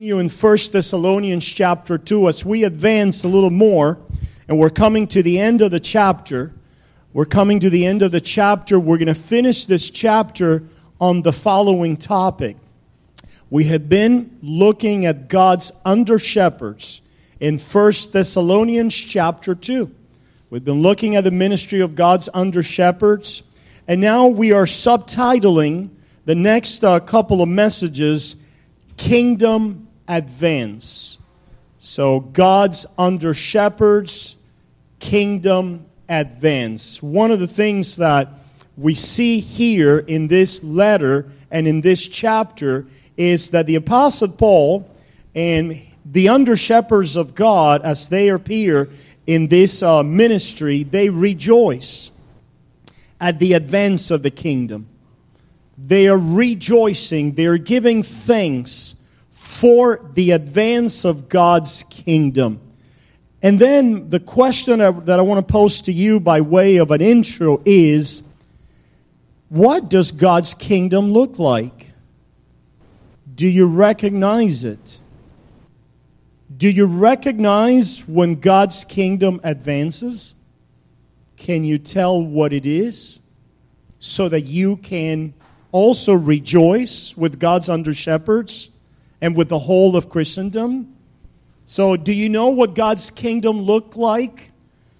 You in 1 Thessalonians chapter 2 as we advance a little more, and we're coming to the end of the chapter. We're going to finish this chapter on the following topic. We have been looking at God's under-shepherds in 1 Thessalonians chapter 2. We've been looking at the ministry of God's under-shepherds, and now we are subtitling the next couple of messages, Kingdom Advance. So God's under-shepherds, Kingdom Advance. One of the things that we see here in this letter and in this chapter is that the Apostle Paul and the under-shepherds of God, as they appear in this ministry, they rejoice at the advance of the kingdom. They are rejoicing, they are giving thanks for the advance of God's kingdom. And then the question that I want to pose to you by way of an intro is, what does God's kingdom look like? Do you recognize it? Do you recognize when God's kingdom advances? Can you tell what it is so that you can also rejoice with God's under-shepherds and with the whole of Christendom? So do you know what God's kingdom looks like?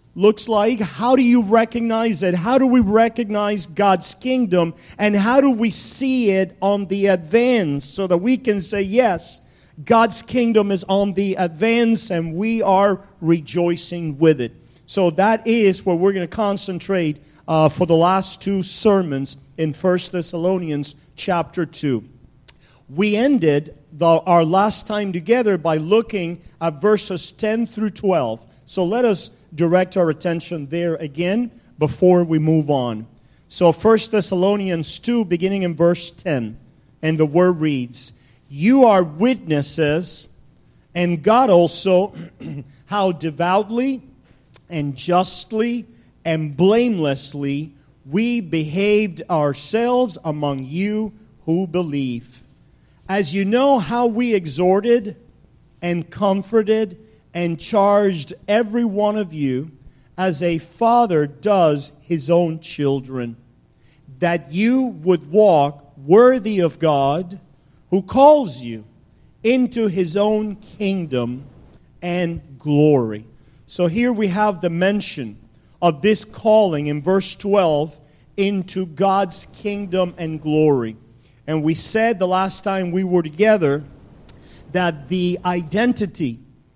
How do you recognize it? How do we recognize God's kingdom? And how do we see it on the advance so that we can say, yes, God's kingdom is on the advance and we are rejoicing with it. So that is where we're going to concentrate for the last two sermons in 1 Thessalonians chapter 2. We ended our last time together by looking at verses 10 through 12. So let us direct our attention there again before we move on. So 1 Thessalonians 2, beginning in verse 10, and the word reads, "You are witnesses, and God also, how devoutly and justly and blamelessly we behaved ourselves among you who believe. As you know how we exhorted and comforted and charged every one of you as a father does his own children, that you would walk worthy of God who calls you into his own kingdom and glory." So here we have the mention of this calling in verse 12 into God's kingdom and glory. And we said the last time we were together that the identity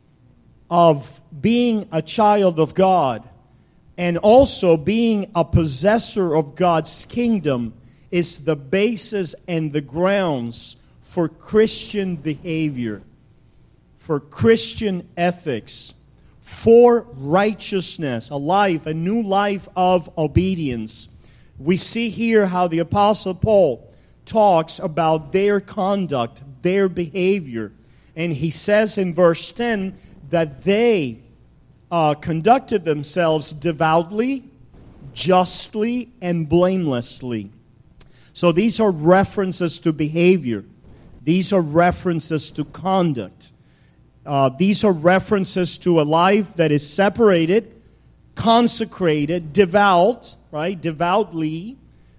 of being a child of God and also being a possessor of God's kingdom is the basis and the grounds for Christian behavior, for Christian ethics, for righteousness, a new life of obedience. We see here how the Apostle Paul talks about their conduct, their behavior. And he says in verse 10 that they conducted themselves devoutly, justly, and blamelessly. So these are references to behavior. These are references to conduct. These are references to a life that is separated, consecrated, devout, right? Devoutly.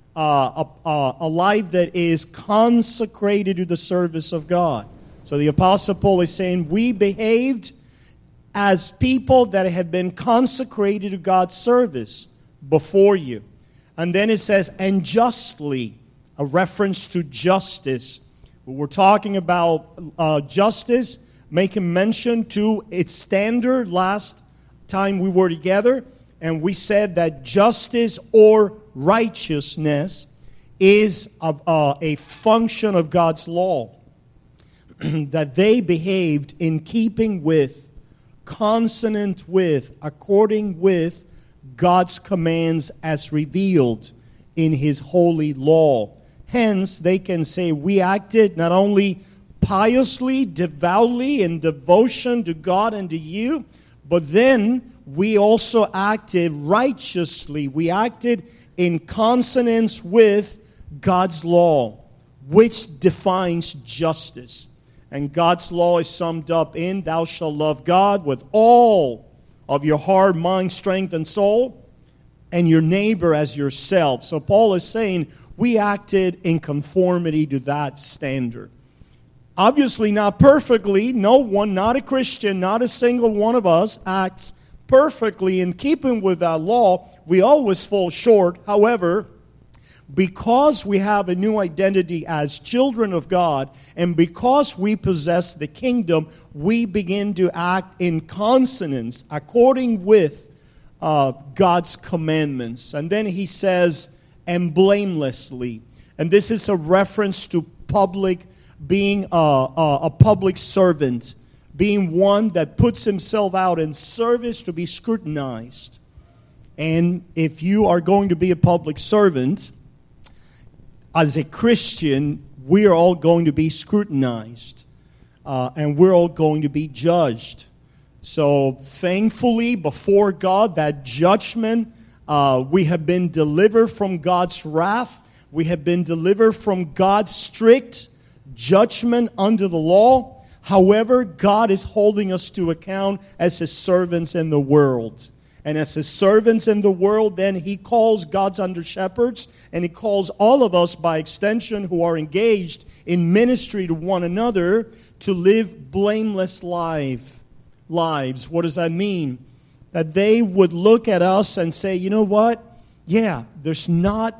A life that is consecrated to the service of God. So the Apostle Paul is saying, we behaved as people that have been consecrated to God's service before you. And then it says, and justly, a reference to justice. We're talking about justice, making mention to its standard last time we were together. And we said that justice or righteousness is a function of God's law. That they behaved in keeping with, consonant with, according with God's commands as revealed in His holy law. Hence, they can say we acted not only piously, devoutly, in devotion to God and to you, but then we also acted righteously. We acted in consonance with God's law, which defines justice. And God's law is summed up in, thou shalt love God with all of your heart, mind, strength, and soul, and your neighbor as yourself. So Paul is saying we acted in conformity to that standard. Obviously not perfectly. No one, not a Christian, not a single one of us acts perfectly in keeping with that law. We always fall short. However, because we have a new identity as children of God, and because we possess the kingdom, we begin to act in consonance according with God's commandments. And then he says, and blamelessly. And this is a reference to being a public servant, being one that puts himself out in service to be scrutinized. And if you are going to be a public servant, as a Christian, we are all going to be scrutinized. And we're all going to be judged. So thankfully, before God, that judgment, we have been delivered from God's wrath. We have been delivered from God's strict judgment under the law. However, God is holding us to account as His servants in the world. And as His servants in the world, then He calls God's under-shepherds, and He calls all of us by extension who are engaged in ministry to one another to live blameless lives. What does that mean? That they would look at us and say, you know what? Yeah, there's not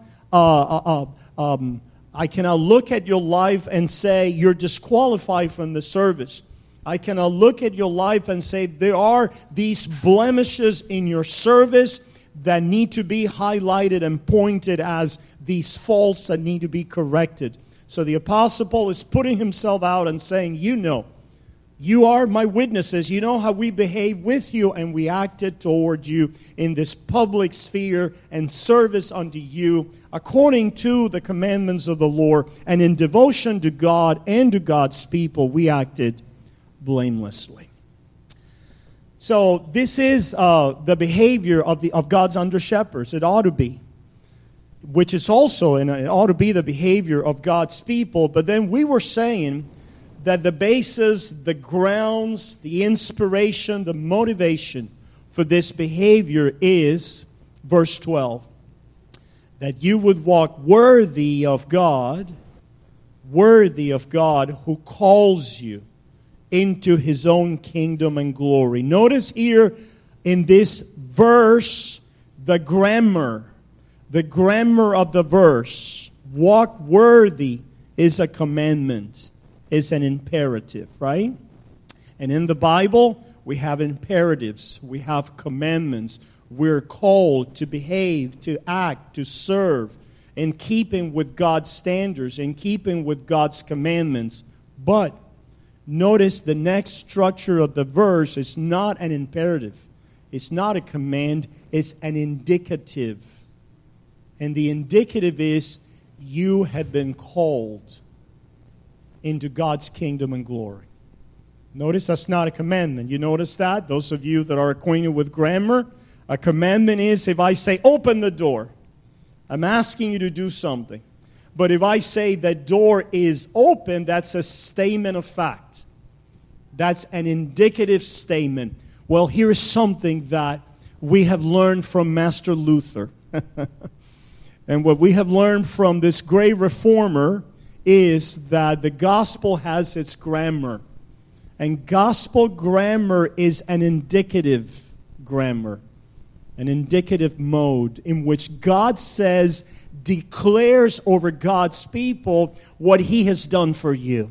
I cannot look at your life and say you're disqualified from the service. I cannot look at your life and say there are these blemishes in your service that need to be highlighted and pointed as these faults that need to be corrected. So the Apostle Paul is putting himself out and saying, you are my witnesses. You know how we behaved with you and we acted toward you in this public sphere and service unto you according to the commandments of the Lord. And in devotion to God and to God's people, we acted blamelessly. So this is the behavior of God's under-shepherds. It ought to be. Which is also, and it ought to be the behavior of God's people. But then we were saying that the basis, the grounds, the inspiration, the motivation for this behavior is, verse 12, that you would walk worthy of God who calls you into His own kingdom and glory. Notice here in this verse, the grammar of the verse. Walk worthy is a commandment. Is an imperative, right? And in the Bible, we have imperatives. We have commandments. We're called to behave, to act, to serve in keeping with God's standards, in keeping with God's commandments. But notice the next structure of the verse is not an imperative. It's not a command. It's an indicative. And the indicative is you have been called into God's kingdom and glory. Notice that's not a commandment. You notice that? Those of you that are acquainted with grammar, a commandment is if I say, open the door, I'm asking you to do something. But if I say the door is open, that's a statement of fact. That's an indicative statement. Well, here is something that we have learned from Master Luther. And what we have learned from this great reformer is that the gospel has its grammar. And gospel grammar is an indicative grammar, an indicative mode in which God says, declares over God's people what He has done for you.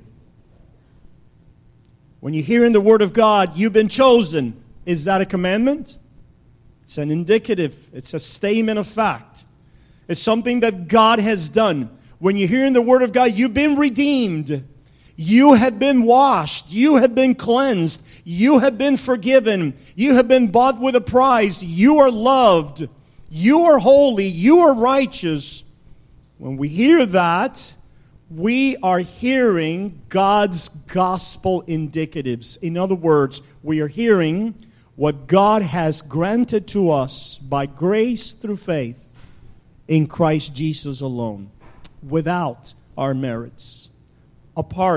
When you hear in the Word of God, you've been chosen, is that a commandment? It's an indicative. It's a statement of fact. It's something that God has done. When you hear in the Word of God, you've been redeemed. You have been washed. You have been cleansed. You have been forgiven. You have been bought with a price. You are loved. You are holy. You are righteous. When we hear that, we are hearing God's gospel indicatives. In other words, we are hearing what God has granted to us by grace through faith in Christ Jesus alone, without our merits, apart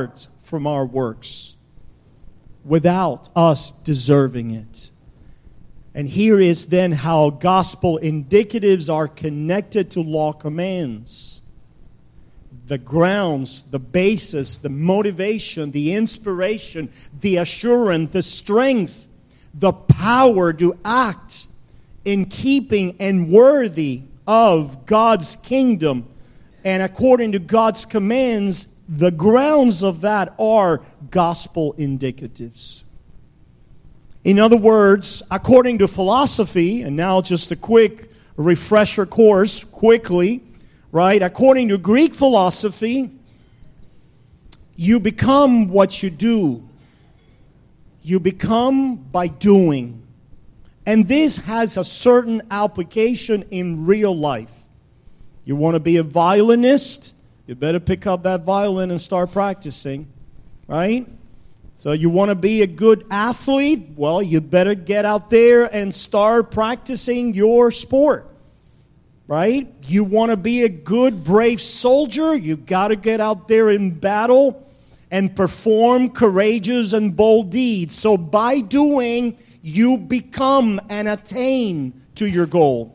from our works, without us deserving it. And here is then how gospel indicatives are connected to law commands. The grounds, the basis, the motivation, the inspiration, the assurance, the strength, the power to act in keeping and worthy of God's kingdom and according to God's commands, the grounds of that are gospel indicatives. In other words, according to philosophy, and now just a quick refresher course, quickly, right? According to Greek philosophy, you become what you do. You become by doing. And this has a certain application in real life. You want to be a violinist? You better pick up that violin and start practicing, right? So you want to be a good athlete? Well, you better get out there and start practicing your sport, right? You want to be a good, brave soldier? You've got to get out there in battle and perform courageous and bold deeds. So by doing, you become and attain to your goal.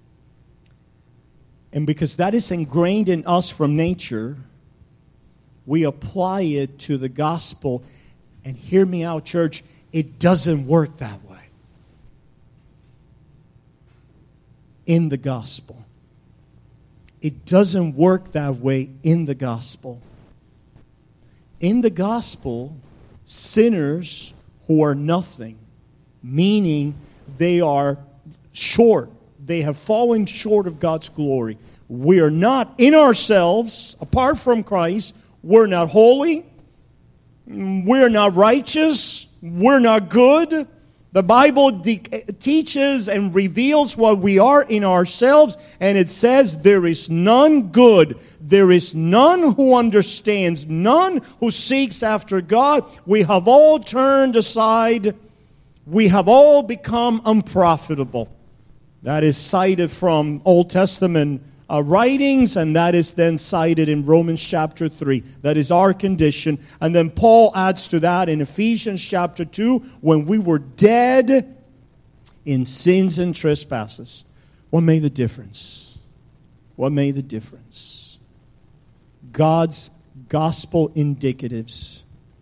And because that is ingrained in us from nature, we apply it to the gospel. And hear me out, church, it doesn't work that way in the gospel. It doesn't work that way in the gospel. In the gospel, sinners who are nothing, meaning they are short, they have fallen short of God's glory. We are not in ourselves, apart from Christ, we're not holy, we're not righteous, we're not good. The Bible teaches and reveals what we are in ourselves, and it says there is none good. There is none who understands, none who seeks after God. We have all turned aside. We have all become unprofitable. That is cited from Old Testament writings, and that is then cited in Romans chapter 3. That is our condition. And then Paul adds to that in Ephesians chapter 2, when we were dead in sins and trespasses. What made the difference? What made the difference? God's gospel indicatives.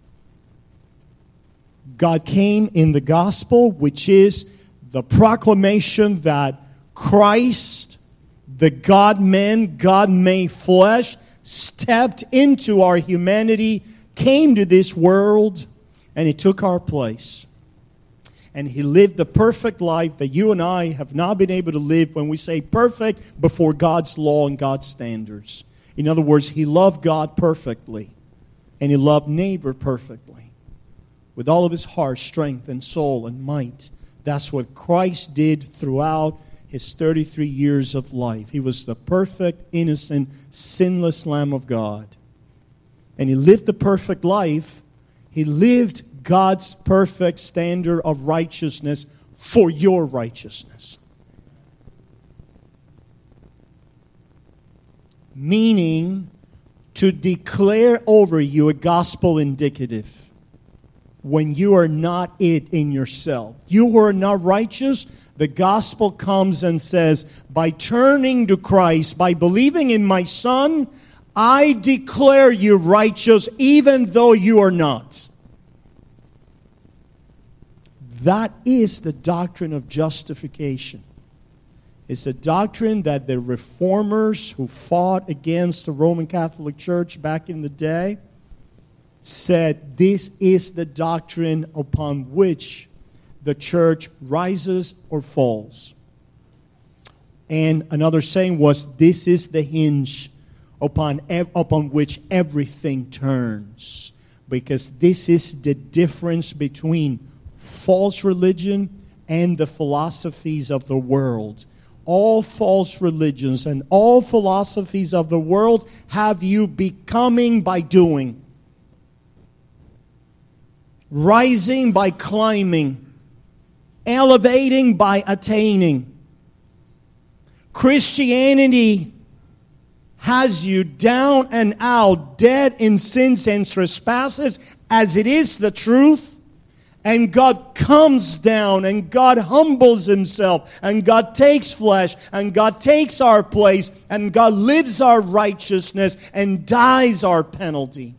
God came in the gospel, which is the proclamation that Christ, the God-man, God-made flesh, stepped into our humanity, came to this world, and He took our place. And He lived the perfect life that you and I have not been able to live, when we say perfect, before God's law and God's standards. In other words, He loved God perfectly, and He loved neighbor perfectly, with all of His heart, strength, and soul, and might. That's what Christ did throughout His 33 years of life. He was the perfect, innocent, sinless Lamb of God. And He lived the perfect life. He lived God's perfect standard of righteousness for your righteousness. Meaning, to declare over you a gospel indicative. When you are not it in yourself. You who are not righteous, the gospel comes and says, by turning to Christ, by believing in my Son, I declare you righteous even though you are not. That is the doctrine of justification. It's a doctrine that the reformers who fought against the Roman Catholic Church back in the day said this is the doctrine upon which the church rises or falls. And another saying was, this is the hinge upon which everything turns. Because this is the difference between false religion and the philosophies of the world. All false religions and all philosophies of the world have you becoming by doing. Rising by climbing. Elevating by attaining. Christianity has you down and out, dead in sins and trespasses, as it is the truth. And God comes down, and God humbles Himself, and God takes flesh, and God takes our place, and God lives our righteousness and dies our penalty.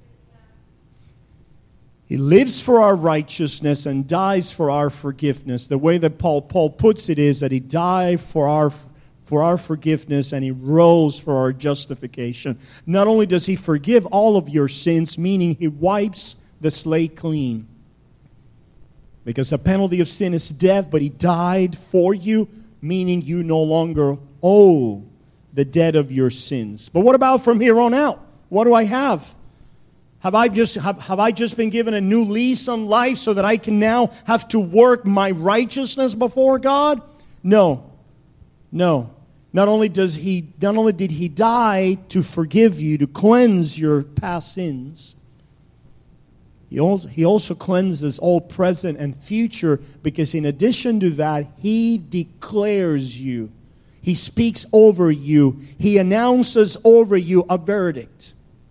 He lives for our righteousness and dies for our forgiveness. The way that Paul puts it is that He died for our forgiveness, and He rose for our justification. Not only does He forgive all of your sins, meaning He wipes the slate clean. Because the penalty of sin is death, but He died for you, meaning you no longer owe the debt of your sins. But what about from here on out? What do I have? Have I just been given a new lease on life so that I can now have to work my righteousness before God? No. Not only did He die to forgive you, to cleanse your past sins, He also cleanses all present and future, because in addition to that, He declares you. He speaks over you. He announces over you a verdict.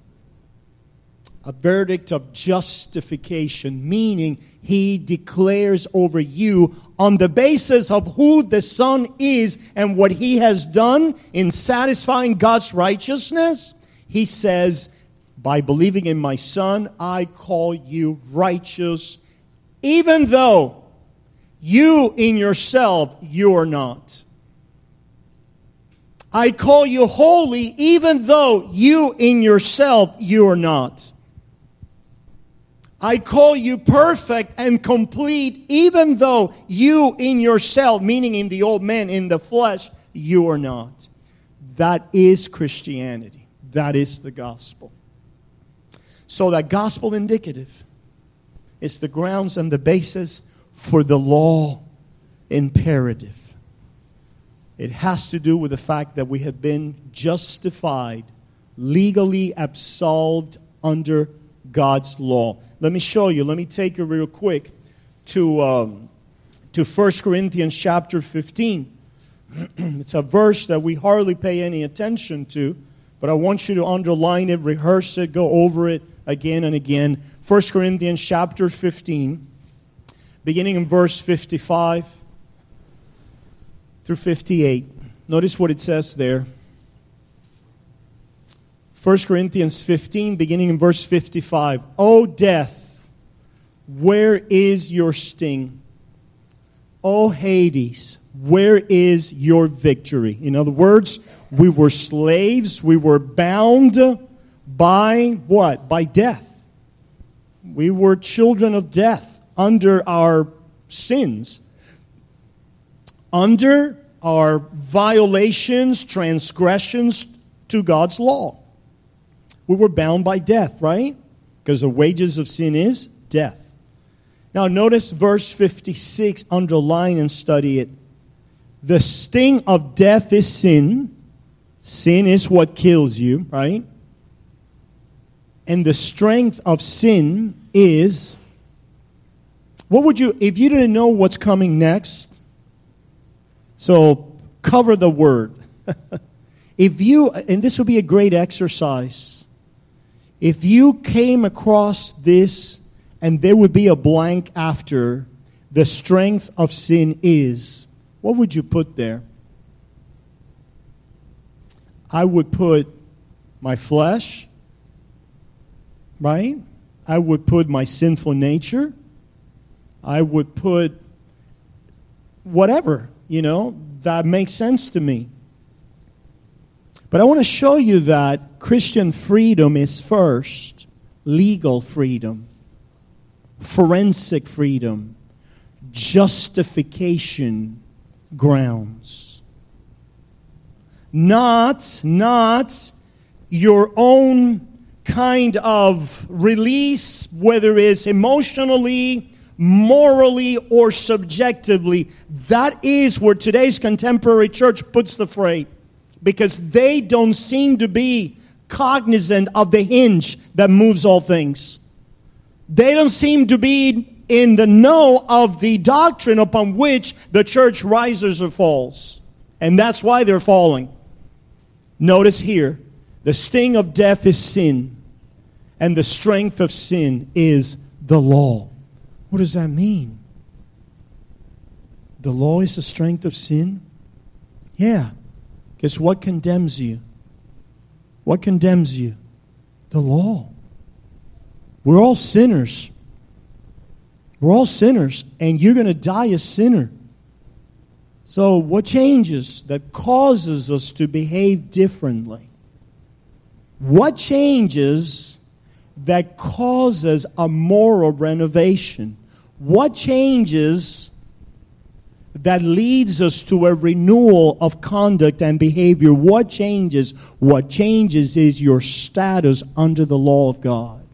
A verdict of justification, meaning He declares over you on the basis of who the Son is and what He has done in satisfying God's righteousness. He says, by believing in my Son, I call you righteous, even though you in yourself, you are not. I call you holy, even though you in yourself, you are not. I call you perfect and complete, even though you in yourself, meaning in the old man, in the flesh, you are not. That is Christianity. That is the gospel. So that gospel indicative is the grounds and the basis for the law imperative. It has to do with the fact that we have been justified, legally absolved under God's law. Let me show you. Let me take you real quick to 1 Corinthians chapter 15. It's a verse that we hardly pay any attention to, but I want you to underline it, rehearse it, go over it again and again. 1 Corinthians chapter 15, beginning in verse 55 through 58. Notice what it says there. 1 Corinthians 15, beginning in verse 55. O death, where is your sting? O Hades, where is your victory? In other words, we were slaves, we were bound by what? By death. We were children of death under our sins, under our violations, transgressions to God's law. We were bound by death, right? Because the wages of sin is death. Now notice verse 56, underline and study it. The sting of death is sin. Sin is what kills you, right? And the strength of sin is, what would you, if you didn't know what's coming next, so cover the word. If you, and this would be a great exercise, if you came across this and there would be a blank after, the strength of sin is, what would you put there? I would put my flesh, right? I would put my sinful nature. I would put whatever, that makes sense to me. But I want to show you that Christian freedom is first legal freedom, forensic freedom, justification grounds. Not your own kind of release, whether it's emotionally, morally, or subjectively. That is where today's contemporary church puts the freight, because they don't seem to be cognizant of the hinge that moves all things. They don't seem to be in the know of the doctrine upon which the church rises or falls. And that's why they're falling. Notice here, The sting of death is sin, and the strength of sin is the law. What does that mean? The law is the strength of sin? Yeah. Guess what condemns you? What condemns you? The law. We're all sinners. We're all sinners, and you're going to die a sinner. So what changes that causes us to behave differently? What changes that causes a moral renovation? What changes that leads us to a renewal of conduct and behavior? What changes? What changes is your status under the law of God.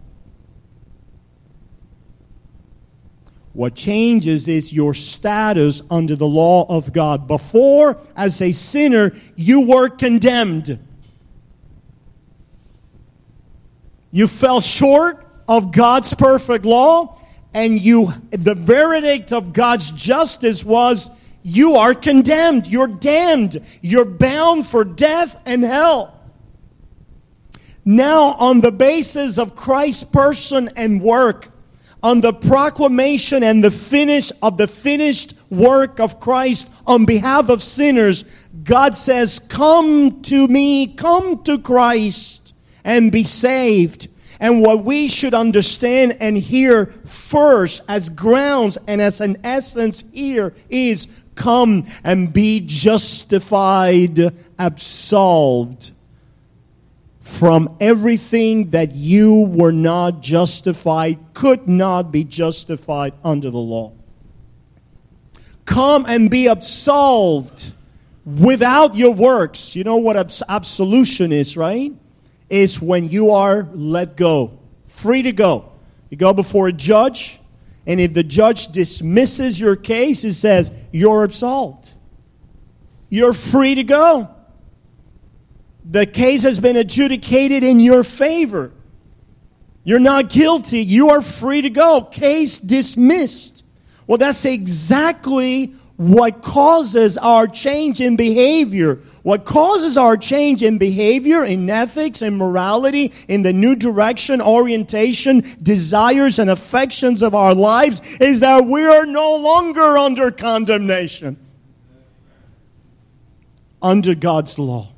What changes is your status under the law of God. Before, as a sinner, you were condemned. You fell short of God's perfect law, and the verdict of God's justice was, you are condemned. You're damned. You're bound for death and hell. Now, on the basis of Christ's person and work, on the proclamation and the finished work of Christ on behalf of sinners, God says, come to me, come to Christ, and be saved. And what we should understand and hear first as grounds and as an essence here is, come and be justified, absolved from everything that you were not justified, could not be justified under the law. Come and be absolved without your works. You know what absolution is, right? Is when you are let go, free to go. You go before a judge, and if the judge dismisses your case, it says, you're absolved. You're free to go. The case has been adjudicated in your favor. You're not guilty. You are free to go. Case dismissed. Well, that's exactly what causes our change in behavior. What causes our change in behavior, in ethics, in morality, in the new direction, orientation, desires, and affections of our lives is that we are no longer under condemnation. Under God's law.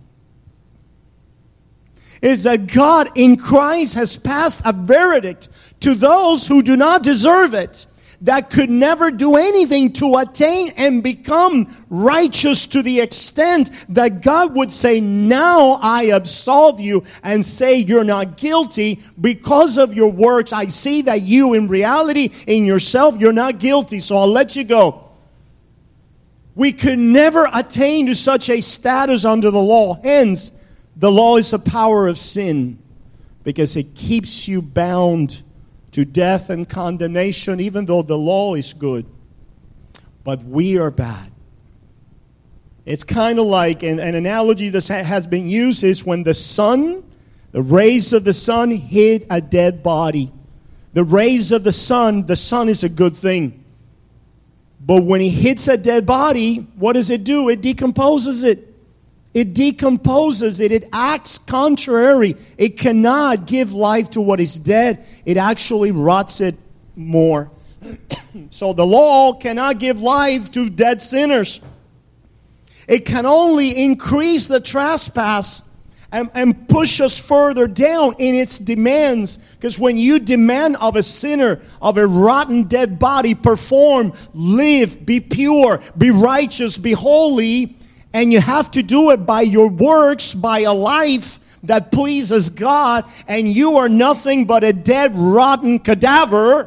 Is that God in Christ has passed a verdict to those who do not deserve it, that could never do anything to attain and become righteous to the extent that God would say, now I absolve you, and say you're not guilty because of your works. I see that you in reality, in yourself, you're not guilty, so I'll let you go. We could never attain to such a status under the law. Hence, the law is the power of sin, because it keeps you bound to death and condemnation, even though the law is good. But we are bad. It's kind of like, an analogy that has been used is when the rays of the sun hit a dead body. The rays of the sun is a good thing. But when it hits a dead body, what does it do? It decomposes it. It decomposes it. It acts contrary. It cannot give life to what is dead. It actually rots it more. So the law cannot give life to dead sinners. It can only increase the trespass and push us further down in its demands. Because when you demand of a sinner, of a rotten dead body, perform, live, be pure, be righteous, be holy, and you have to do it by your works, by a life that pleases God, and you are nothing but a dead, rotten cadaver,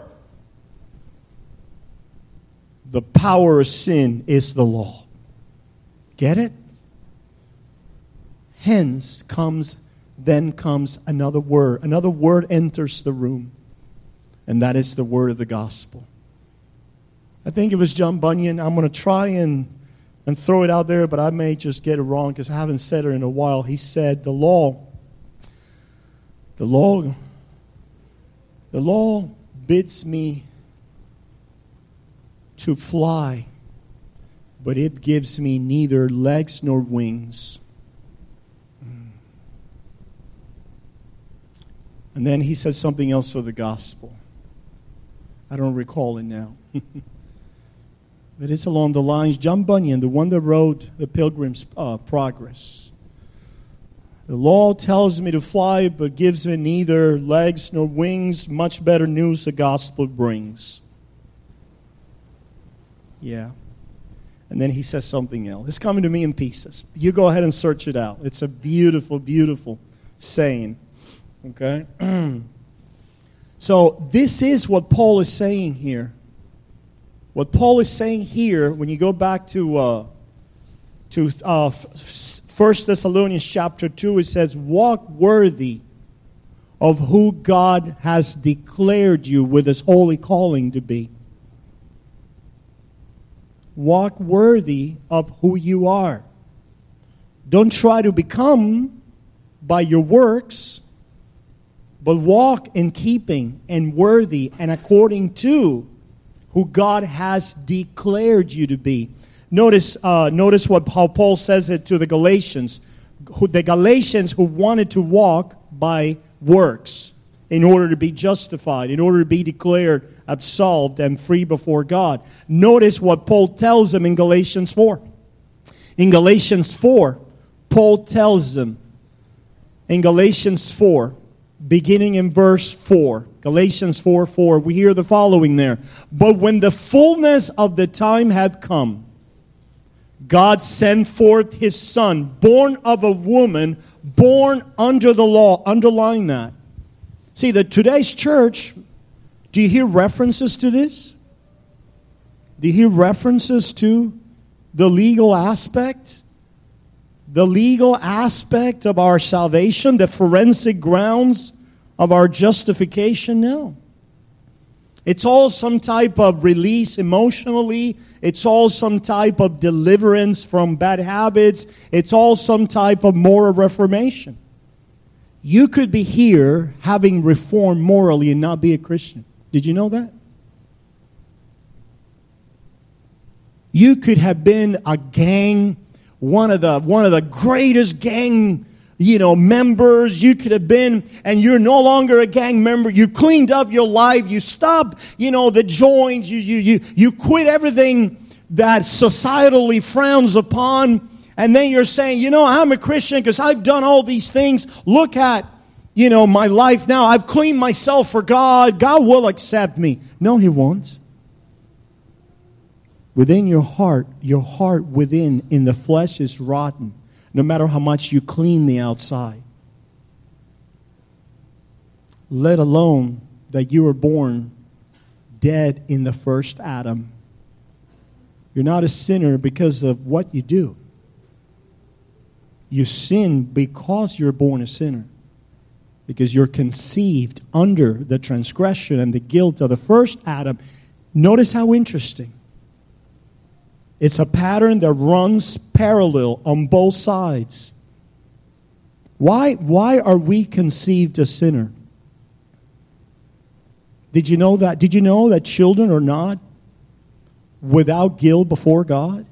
the power of sin is the law. Get it? Hence comes another word. Another word enters the room, and that is the word of the gospel. I think it was John Bunyan. I'm going to try and throw it out there, but I may just get it wrong because I haven't said it in a while. He said, the law bids me to fly, but it gives me neither legs nor wings. And then he says something else for the gospel. I don't recall it now. But it's along the lines, John Bunyan, the one that wrote The Pilgrim's Progress. The law tells me to fly, but gives me neither legs nor wings. Much better news the gospel brings. Yeah. And then he says something else. It's coming to me in pieces. You go ahead and search it out. It's a beautiful, beautiful saying. Okay? So this is what Paul is saying here. What Paul is saying here, when you go back to 1 Thessalonians chapter 2, it says, walk worthy of who God has declared you with His holy calling to be. Walk worthy of who you are. Don't try to become by your works, but walk in keeping and worthy and according to who God has declared you to be. Notice how Paul says it to the Galatians. The Galatians who wanted to walk by works in order to be justified, in order to be declared absolved and free before God. Notice what Paul tells them in Galatians 4. In Galatians 4, Paul tells them, in Galatians 4, beginning in verse 4, Galatians 4:4, we hear the following there. But when the fullness of the time had come, God sent forth His Son, born of a woman, born under the law. Underline that. See, today's church, do you hear references to this? Do you hear references to the legal aspect? The legal aspect of our salvation, the forensic grounds of our justification? No. It's all some type of release emotionally. It's all some type of deliverance from bad habits. It's all some type of moral reformation. You could be here having reformed morally and not be a Christian. Did you know that? You could have been a gang, one of the greatest gang members you could have been, and you're no longer a gang member. You cleaned up your life. You stopped, the joints. You quit everything that societally frowns upon. And then you're saying, I'm a Christian because I've done all these things. Look at, my life now. I've cleaned myself for God. God will accept me. No, He won't. Within your heart within in the flesh is rotten. No matter how much you clean the outside. Let alone that you were born dead in the first Adam. You're not a sinner because of what you do. You sin because you're born a sinner. Because you're conceived under the transgression and the guilt of the first Adam. Notice how interesting. It's a pattern that runs parallel on both sides. Why are we conceived a sinner? Did you know that? Did you know that children are not without guilt before God?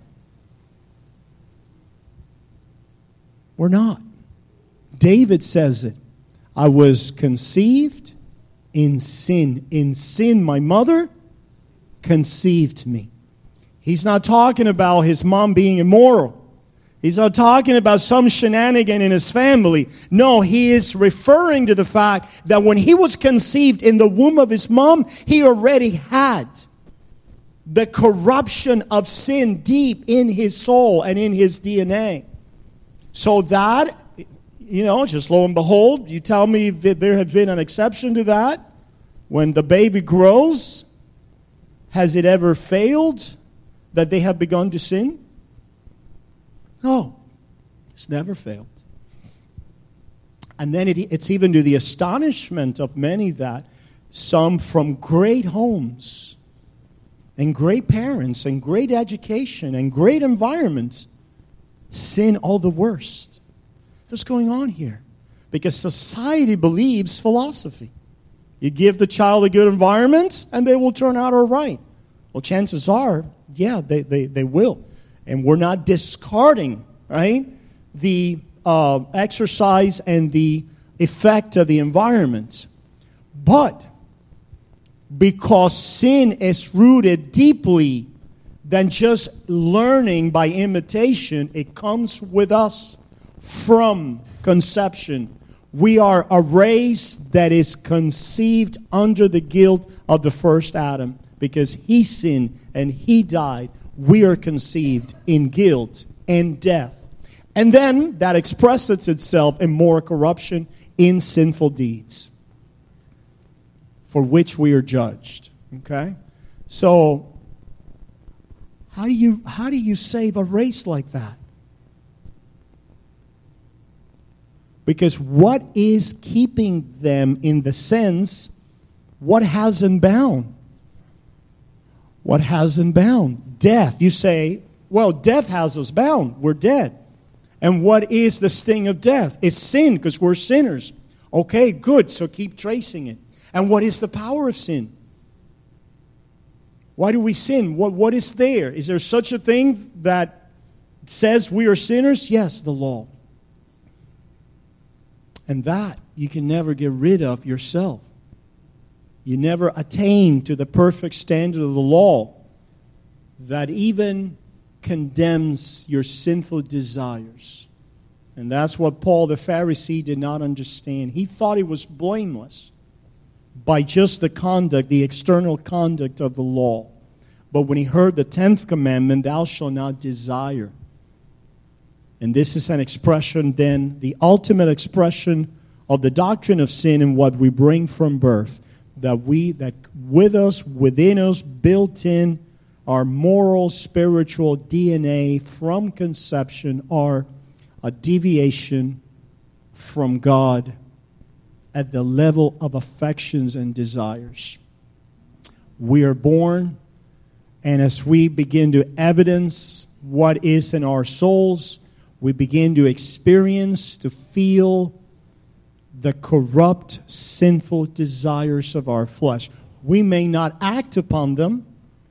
We're not. David says it. I was conceived in sin. In sin, my mother conceived me. He's not talking about his mom being immoral. He's not talking about some shenanigan in his family. No, he is referring to the fact that when he was conceived in the womb of his mom, he already had the corruption of sin deep in his soul and in his DNA. So that, just lo and behold, you tell me that there has been an exception to that. When the baby grows, has it ever failed that they have begun to sin? No, it's never failed. And then it's even to the astonishment of many that some from great homes and great parents and great education and great environments sin all the worst. What's going on here? Because society believes philosophy. You give the child a good environment and they will turn out all right. Well, chances are, yeah, they will. And we're not discarding, right, the exercise and the effect of the environment. But because sin is rooted deeply than just learning by imitation, it comes with us from conception. We are a race that is conceived under the guilt of the first Adam. Because he sinned and he died, we are conceived in guilt and death. And then that expresses itself in moral corruption, in sinful deeds, for which we are judged. Okay? So, how do you save a race like that? Because what is keeping them in the sense, what has them bound? What has them bound? Death. You say, well, death has us bound. We're dead. And what is the sting of death? It's sin, because we're sinners. Okay, good. So keep tracing it. And what is the power of sin? Why do we sin? What is there? Is there such a thing that says we are sinners? Yes, the law. And that you can never get rid of yourself. You never attain to the perfect standard of the law that even condemns your sinful desires. And that's what Paul the Pharisee did not understand. He thought he was blameless by just the conduct, the external conduct of the law. But when he heard the 10th commandment, thou shalt not desire. And this is an expression then, the ultimate expression of the doctrine of sin and what we bring from birth. That with us, within us, built in, our moral, spiritual DNA from conception are a deviation from God at the level of affections and desires. We are born, and as we begin to evidence what is in our souls, we begin to experience, to feel the corrupt, sinful desires of our flesh. We may not act upon them.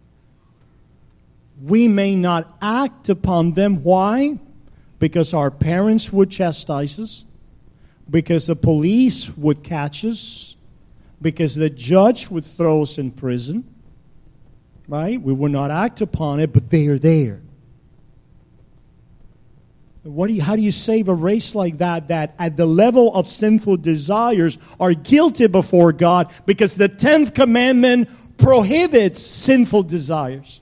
We may not act upon them. Why? Because our parents would chastise us. Because the police would catch us. Because the judge would throw us in prison. Right? We will not act upon it, but they are there. How do you save a race like that at the level of sinful desires are guilty before God? Because the 10th commandment prohibits sinful desires.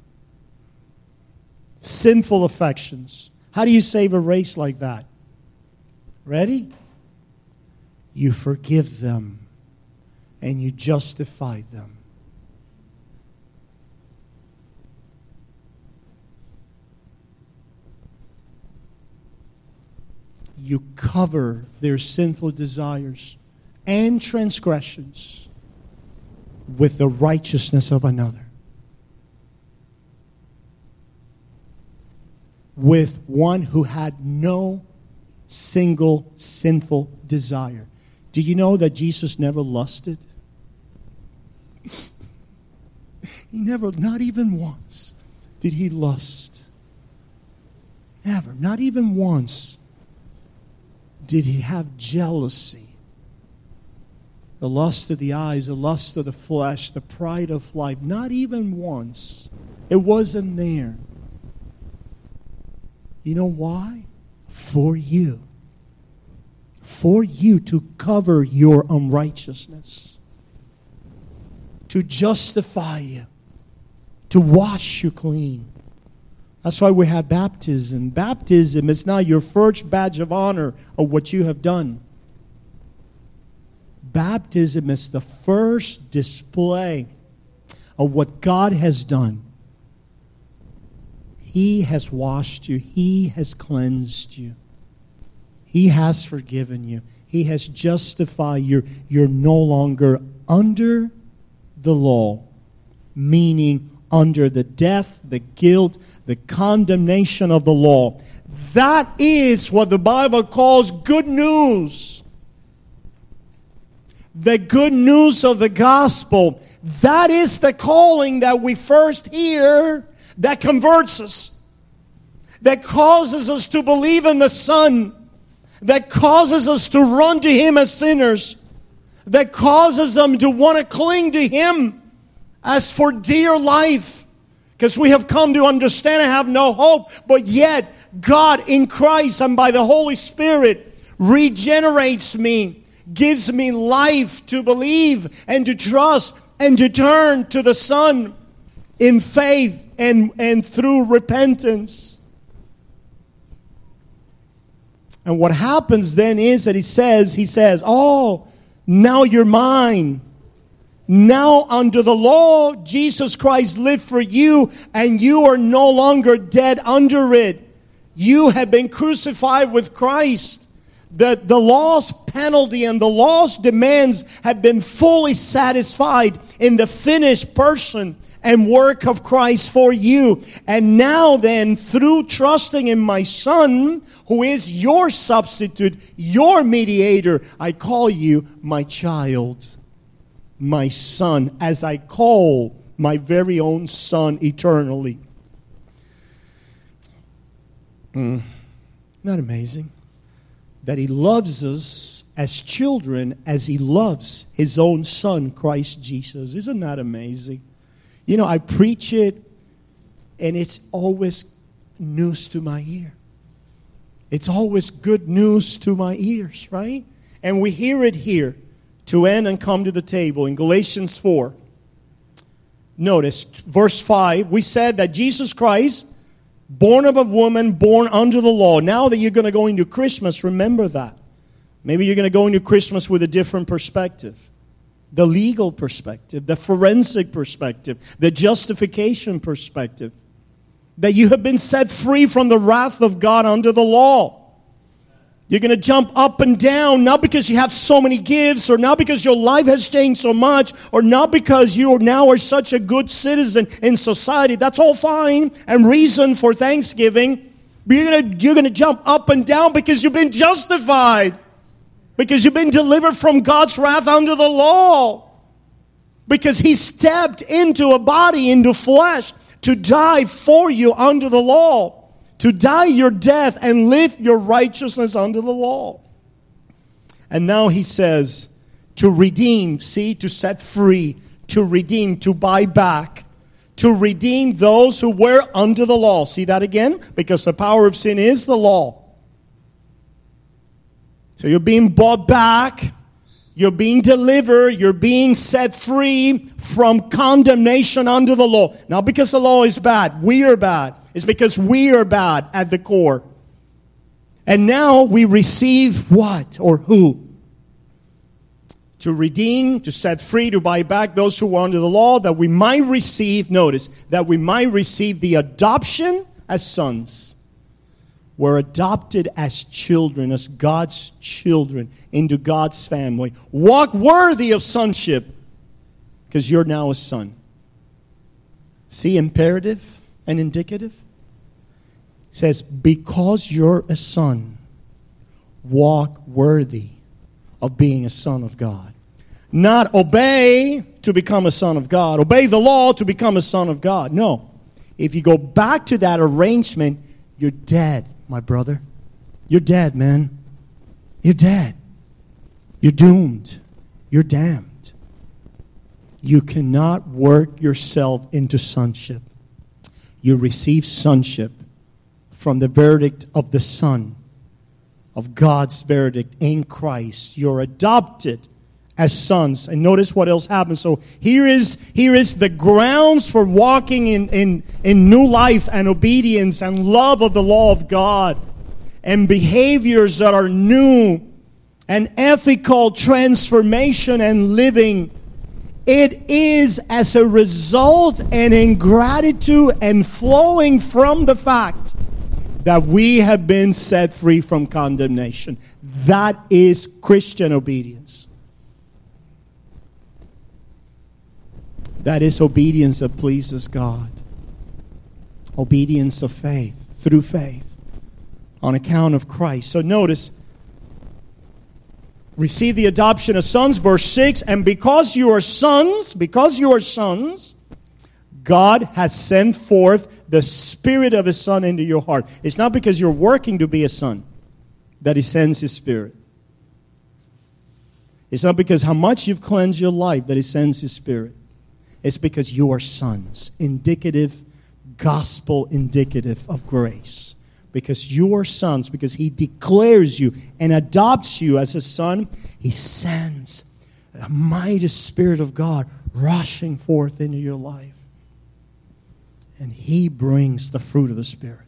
Sinful affections. How do you save a race like that? Ready? You forgive them and you justify them. You cover their sinful desires and transgressions with the righteousness of another. With one who had no single sinful desire. Do you know that Jesus never lusted? He never, not even once, did he lust. Never, not even once did he have jealousy. The lust of the eyes, the lust of the flesh, the pride of life. Not even once. It wasn't there. You know why? For you. For you to cover your unrighteousness. To justify you. To wash you clean. That's why we have baptism. Baptism is not your first badge of honor of what you have done. Baptism is the first display of what God has done. He has washed you. He has cleansed you. He has forgiven you. He has justified you. You're no longer under the law, meaning under the death, the guilt, the condemnation of the law. That is what the Bible calls good news. The good news of the gospel. That is the calling that we first hear that converts us. That causes us to believe in the Son. That causes us to run to Him as sinners. that causes them to want to cling to Him as for dear life. Because we have come to understand and have no hope. But yet, God in Christ and by the Holy Spirit regenerates me, gives me life to believe and to trust and to turn to the Son in faith and through repentance. And what happens then is that He says, oh, now you're mine. Now under the law, Jesus Christ lived for you, and you are no longer dead under it. You have been crucified with Christ. The law's penalty and the law's demands have been fully satisfied in the finished person and work of Christ for you. And now then, through trusting in my Son, who is your substitute, your mediator, I call you my child, my son, as I call my very own Son eternally. Isn't that amazing? That He loves us as children as He loves His own Son, Christ Jesus. Isn't that amazing? You know, I preach it, and it's always news to my ear. It's always good news to my ears, right? And we hear it here to end and come to the table in Galatians 4. Notice, verse 5, we said that Jesus Christ, born of a woman, born under the law. Now that you're going to go into Christmas, remember that. Maybe you're going to go into Christmas with a different perspective. The legal perspective, the forensic perspective, the justification perspective. That you have been set free from the wrath of God under the law. You're going to jump up and down, not because you have so many gifts, or not because your life has changed so much, or not because you now are such a good citizen in society. That's all fine and reason for thanksgiving. But you're going to jump up and down because you've been justified. Because you've been delivered from God's wrath under the law. Because He stepped into a body, into flesh, to die for you under the law. To die your death and live your righteousness under the law. And now He says, to redeem, to set free, to redeem, to buy back, to redeem those who were under the law. See that again? Because the power of sin is the law. So you're being bought back, you're being delivered, you're being set free from condemnation under the law. Not because the law is bad, we are bad. It's because we are bad at the core. And now we receive what or who? To redeem, to set free, to buy back those who were under the law, that we might receive, notice, that we might receive the adoption as sons. We're adopted as children, as God's children, into God's family. Walk worthy of sonship, because you're now a son. See, imperative and indicative? It says, because you're a son, walk worthy of being a son of God. Not obey to become a son of God. Obey the law to become a son of God. No. If you go back to that arrangement, you're dead, my brother. You're dead, man. You're dead. You're doomed. You're damned. You cannot work yourself into sonship. You receive sonship from the verdict of the Son, of God's verdict in Christ. You're adopted as sons. And notice what else happens. So here is the grounds for walking in new life and obedience and love of the law of God, and behaviors that are new, and ethical transformation and living. It is as a result and in gratitude and flowing from the fact that we have been set free from condemnation. That is Christian obedience. That is obedience that pleases God. Obedience of faith, through faith, on account of Christ. So notice, receive the adoption of sons, verse 6, and because you are sons, God has sent forth the Spirit of His Son into your heart. It's not because you're working to be a son that He sends His Spirit. It's not because how much you've cleansed your life that He sends His Spirit. It's because you are sons. Indicative, gospel indicative of grace. Because you are sons, because He declares you and adopts you as a son, He sends the mighty Spirit of God rushing forth into your life. And He brings the fruit of the Spirit.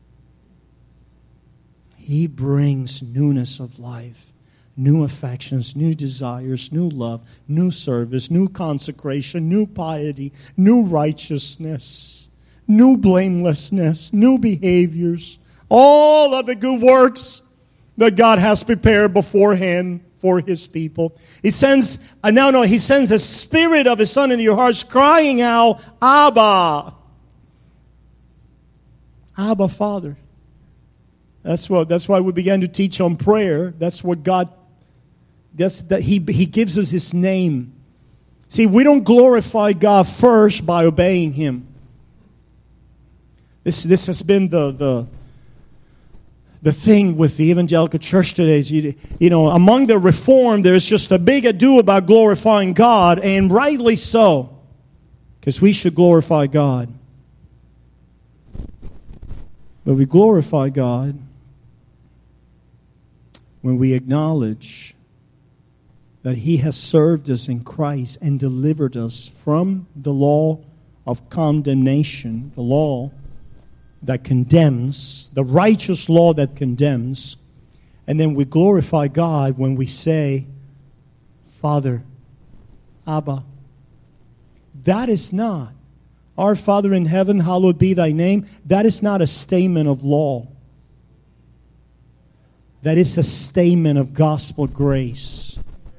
He brings newness of life, new affections, new desires, new love, new service, new consecration, new piety, new righteousness, new blamelessness, new behaviors, all of the good works that God has prepared beforehand for His people. He sends, He sends the Spirit of His Son into your hearts, crying out, Abba. Abba, Father. That's why we began to teach on prayer. That's what God, He gives us His name. See, we don't glorify God first by obeying Him. This has been the thing with the evangelical church today. Is among the Reformed, there's just a big ado about glorifying God, and rightly so, because we should glorify God. But we glorify God when we acknowledge that He has served us in Christ and delivered us from the law of condemnation, the law that condemns, the righteous law that condemns. And then we glorify God when we say, Father, Abba. That is not, Our Father in heaven, hallowed be Thy name. That is not a statement of law. That is a statement of gospel grace.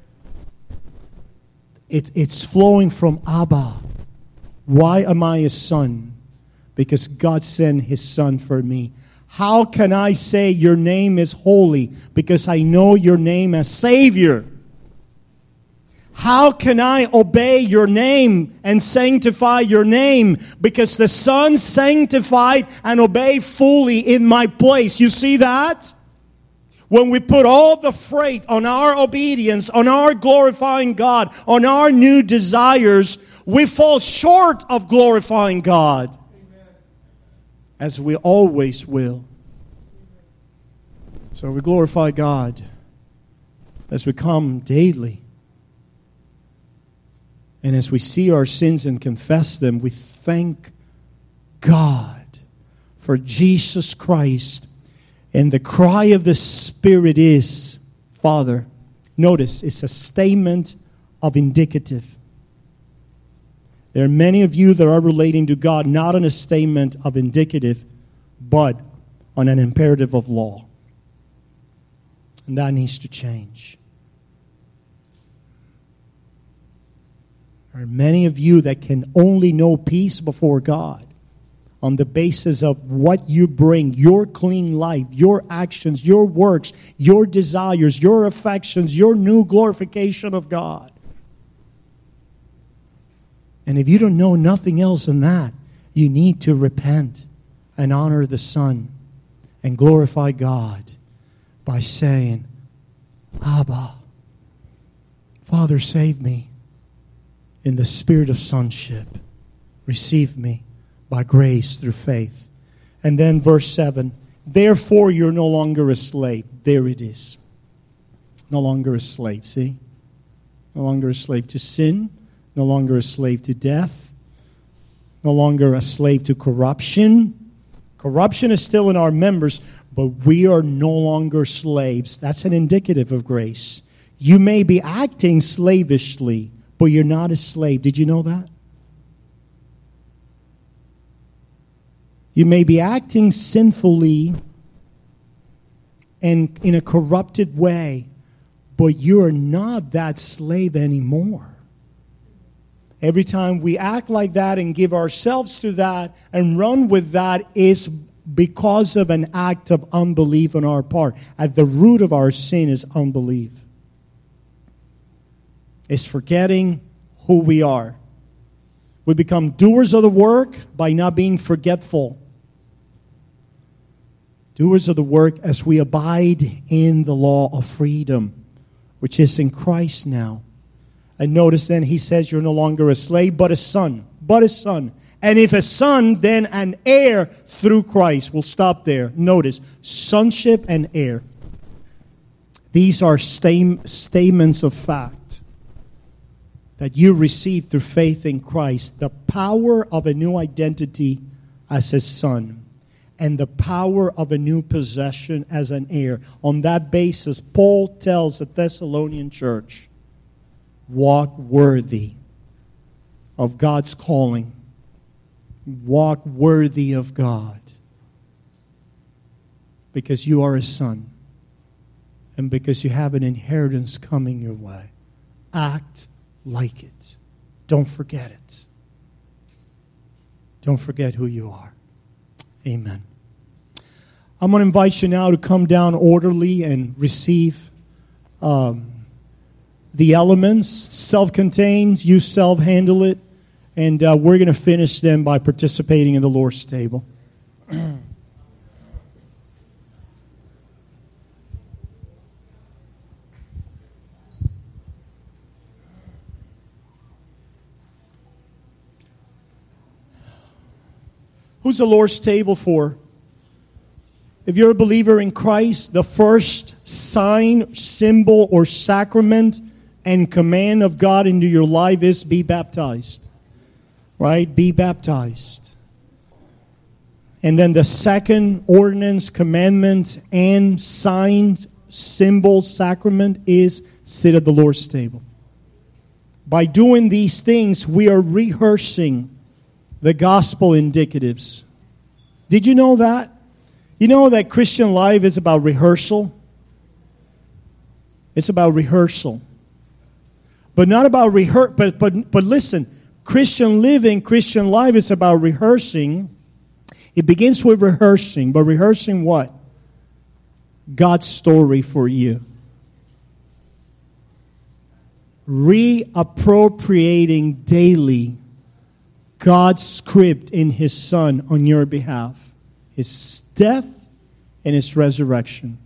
It's flowing from Abba. Why am I a son? Because God sent His Son for me. How can I say your name is holy? Because I know your name as Savior. How can I obey your name and sanctify your name? Because the Son sanctified and obeyed fully in my place. You see that? When we put all the freight on our obedience, on our glorifying God, on our new desires, we fall short of glorifying God. As we always will. So we glorify God as we come daily. And as we see our sins and confess them, we thank God for Jesus Christ. And the cry of the Spirit is, Father. Notice, it's a statement of indicative. There are many of you that are relating to God not on a statement of indicative, but on an imperative of law. And that needs to change. There are many of you that can only know peace before God on the basis of what you bring, your clean life, your actions, your works, your desires, your affections, your new glorification of God. And if you don't know nothing else than that, you need to repent and honor the Son and glorify God by saying, Abba, Father, save me in the spirit of sonship. Receive me by grace through faith. And then verse 7, therefore you're no longer a slave. There it is. No longer a slave, see? No longer a slave to sin. No longer a slave to death. No longer a slave to corruption. Corruption is still in our members, but we are no longer slaves. That's an indicative of grace. You may be acting slavishly, but you're not a slave. Did you know that? You may be acting sinfully and in a corrupted way, but you are not that slave anymore. Every time we act like that and give ourselves to that and run with that is because of an act of unbelief on our part. At the root of our sin is unbelief. It's forgetting who we are. We become doers of the work by not being forgetful. Doers of the work as we abide in the law of freedom. which is in Christ now. And notice then he says you're no longer a slave, but a son. But a son. And if a son, then an heir through Christ. We'll stop there. Notice, sonship and heir. These are statements of fact that you receive through faith in Christ. The power of a new identity as his son. And the power of a new possession as an heir. On that basis, Paul tells the Thessalonian church, walk worthy of God's calling. Walk worthy of God. Because you are a son. And because you have an inheritance coming your way. Act like it. Don't forget it. Don't forget who you are. Amen. I'm going to invite you now to come down orderly and receive the elements, self-contained, you self-handle it, and we're going to finish them by participating in the Lord's table. Who's the Lord's table for? If you're a believer in Christ, the first sign, symbol, or sacrament and command of God into your life is be baptized. Right? Be baptized. And then the second ordinance, commandment, and sign, symbol, sacrament is sit at the Lord's table. By doing these things, we are rehearsing the gospel indicatives. Did you know that? You know that Christian life is about rehearsal? It's about rehearsal. But not about but listen, Christian living, Christian life is about rehearsing. It begins with rehearsing, but rehearsing what? God's story for you. Reappropriating daily God's script in His Son on your behalf. His death and His resurrection.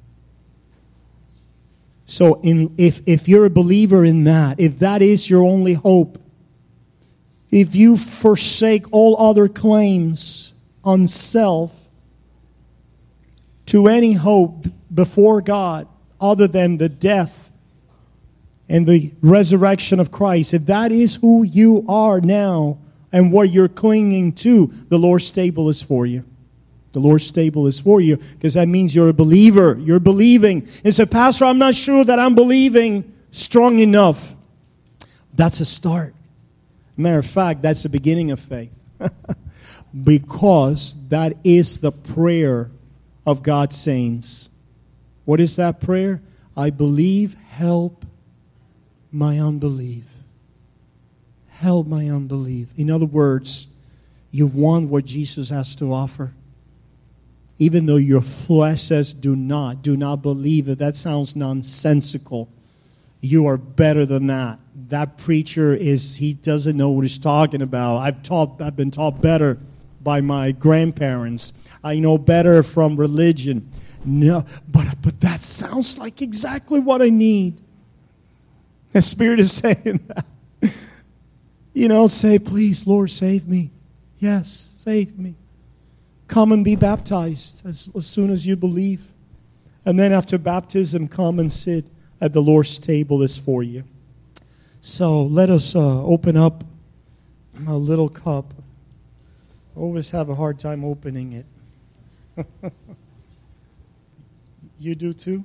So if you're a believer in that, if that is your only hope, if you forsake all other claims on self to any hope before God other than the death and the resurrection of Christ, if that is who you are now and what you're clinging to, the Lord's table is for you. The Lord's table is for you because that means you're a believer. You're believing. And say, Pastor, I'm not sure that I'm believing strong enough. That's a start. Matter of fact, that's the beginning of faith. Because that is the prayer of God's saints. What is that prayer? I believe, help my unbelief. Help my unbelief. In other words, you want what Jesus has to offer. Even though your flesh says do not believe it. That sounds nonsensical. You are better than that. That preacher he doesn't know what he's talking about. I've been taught better by my grandparents. I know better from religion. No, but that sounds like exactly what I need. The Spirit is saying that. Say, please, Lord, save me. Yes, save me. Come and be baptized as soon as you believe. And then after baptism, come and sit at the Lord's table is for you. So let us open up a little cup. I always have a hard time opening it. You do too?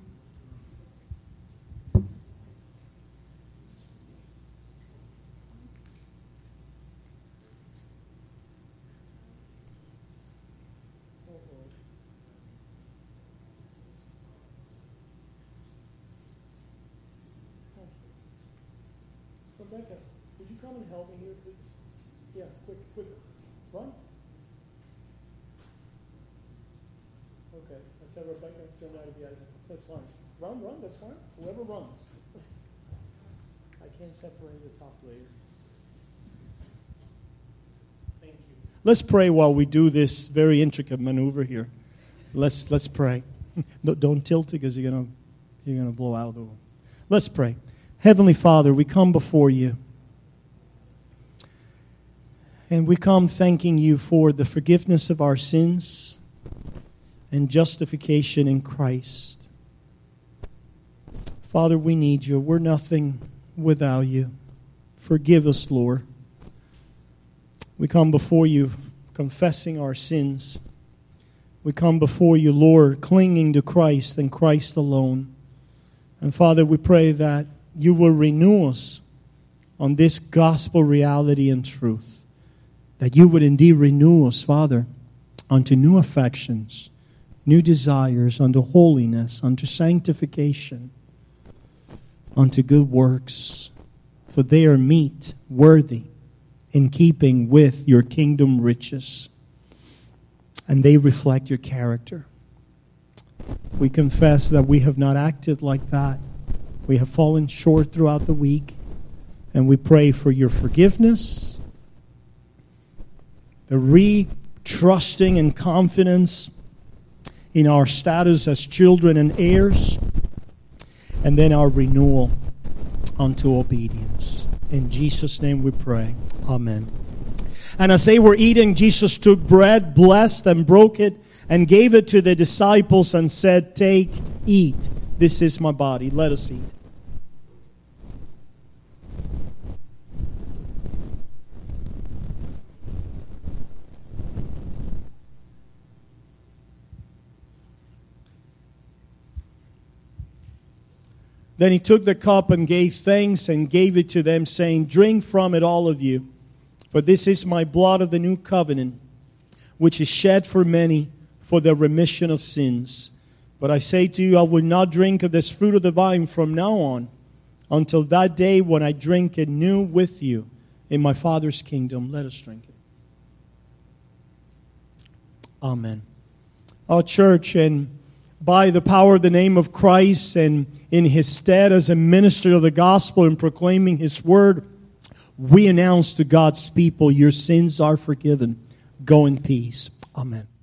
Rebecca, would you come and help me here, please? Yeah, quick. Run. Okay, I said Rebecca turned out to be Isaac. That's fine. Run, that's fine. Whoever runs. I can't separate the top layer. Thank you. Let's pray while we do this very intricate maneuver here. Let's pray. No, don't tilt it because you're gonna blow out the. Let's pray. Heavenly Father, we come before you. And we come thanking you for the forgiveness of our sins and justification in Christ. Father, we need you. We're nothing without you. Forgive us, Lord. We come before you confessing our sins. We come before you, Lord, clinging to Christ and Christ alone. And Father, we pray that you will renew us on this gospel reality and truth. That you would indeed renew us, Father, unto new affections, new desires, unto holiness, unto sanctification, unto good works. For they are meet, worthy, in keeping with your kingdom riches. And they reflect your character. We confess that we have not acted like that. We have fallen short throughout the week. And we pray for your forgiveness, the re-trusting and confidence in our status as children and heirs, and then our renewal unto obedience. In Jesus' name we pray. Amen. And as they were eating, Jesus took bread, blessed and broke it, and gave it to the disciples and said, "Take, eat. This is my body. Let us eat." Then he took the cup and gave thanks and gave it to them, saying, "Drink from it, all of you, for this is my blood of the new covenant, which is shed for many for the remission of sins. But I say to you, I will not drink of this fruit of the vine from now on, until that day when I drink it new with you in my Father's kingdom." Let us drink it. Amen. Our church, and by the power of the name of Christ and in His stead as a minister of the gospel and proclaiming His word, we announce to God's people, your sins are forgiven. Go in peace. Amen.